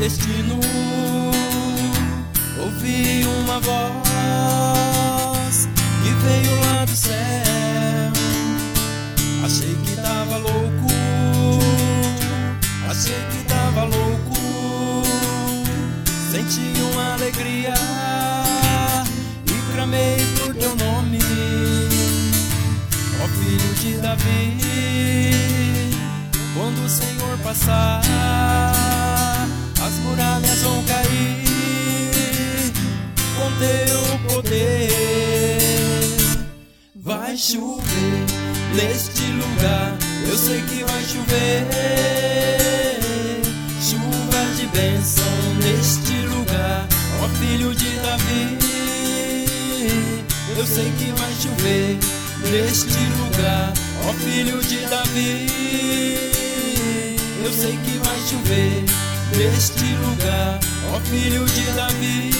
destino. Ouvi uma voz que veio lá do céu. Achei que tava louco, achei que tava louco. Senti uma alegria e clamei por teu nome, ó Filho de Davi. Quando o Senhor passar, as muralhas vão cair com teu poder. Vai chover neste lugar, eu sei que vai chover. Chuva de bênção neste lugar, ó Filho de Davi. Eu sei que vai chover neste lugar, ó Filho de Davi. Eu sei que vai chover neste lugar, ó Filho de Davi.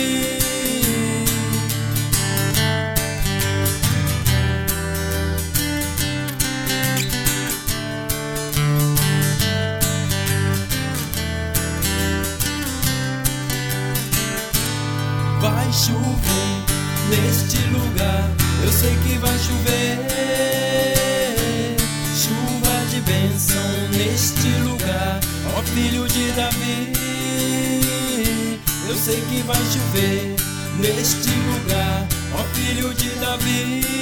Vai chover neste lugar, eu sei que vai chover. Chuva de bênção neste lugar, ó Filho de Davi. Eu sei que vai chover neste lugar, ó Filho de Davi.